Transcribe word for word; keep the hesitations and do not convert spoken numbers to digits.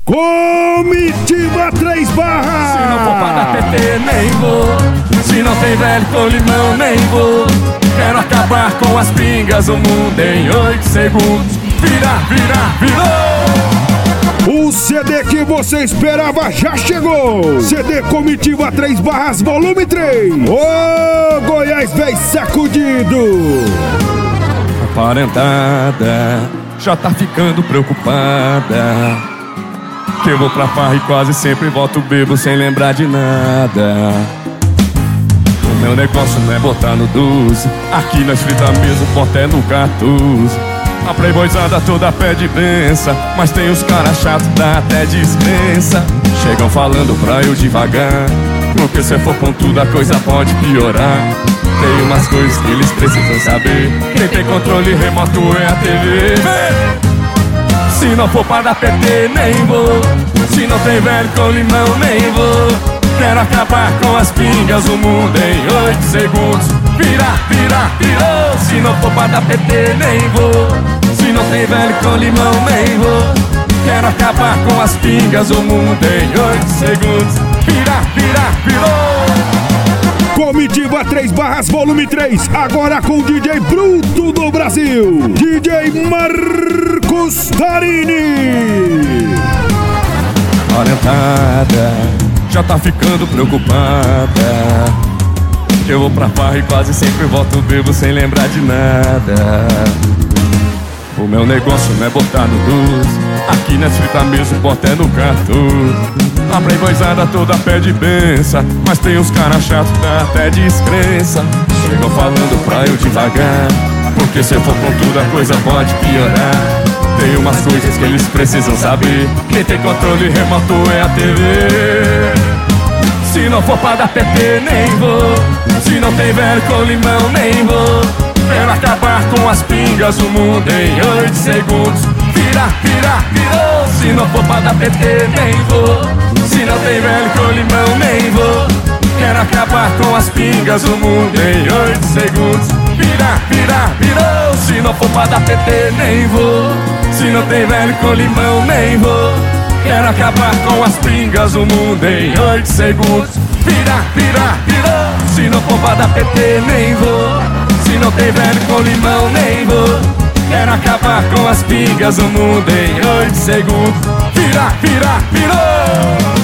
Comitiva três barras. Se não for pra dar P T, nem vou. Se não tem velho com limão, nem vou. Quero acabar com as pingas, o mundo em oito segundos. Vira, vira, virou. O C D que você esperava já chegou. C D Comitiva três barras, volume três. Ô, Goiás vem sacudido. A parentada já tá ficando preocupada, que eu vou pra farra e quase sempre volto bebo sem lembrar de nada. O meu negócio não é botar no doze, aqui nós frita mesmo, bota é no quatorze. A playboyzada toda pede benção, mas tem os caras chatos, dá até descrença. Chegam falando pra eu devagar, porque se eu for com tudo a coisa pode piorar. Tem umas coisas que eles precisam saber, quem tem controle remoto é a T V. Se não for pra dar P T, nem vou. Se não tem velho com limão, nem vou. Quero acabar com as pingas, o mundo em oito segundos. Vira, vira, virou. Se não for pra dar P T, nem vou. Se não tem velho com limão, nem vou. Quero acabar com as pingas, o mundo em oito segundos. Vira, vira, virou. Comitiva três barras, volume três. Agora com o D J Bruto do Brasil, D J Marcos Tarini. Orientada já tá ficando preocupada, que eu vou pra farra e quase sempre volto bebo sem lembrar de nada. O meu negócio não é botar no doze, aqui nós frita mesmo, bota é no quatorze. A playboyzada toda pede benção, mas tem uns caras chatos, dá até descrença. Chegam falando pra eu devagar, porque se eu for com tudo a coisa pode piorar. Tem umas coisas que eles precisam saber, quem tem controle remoto é a T V. Se não for pra dar P T, nem vou. Se não tem velho com limão, nem vou. Quero acabar com as pingas, o mundo em oito segundos. Vira, vira, virou. Se não for pra dar P T, nem vou. Se não tem velho com limão, nem vou. Quero acabar com as pingas, o mundo em oito segundos. Vira, vira, virou. Se não for pra dar P T, nem vou. Se não tem velho com limão, nem vou. Quero acabar com as pingas, o mundo em oito segundos. Vira, vira, virou. Se não for pra dar P T, nem vou. Se não tem velho com limão, nem vou. Quero acabar com as pingas, o mundo em oito segundos. Vira, vira, virou.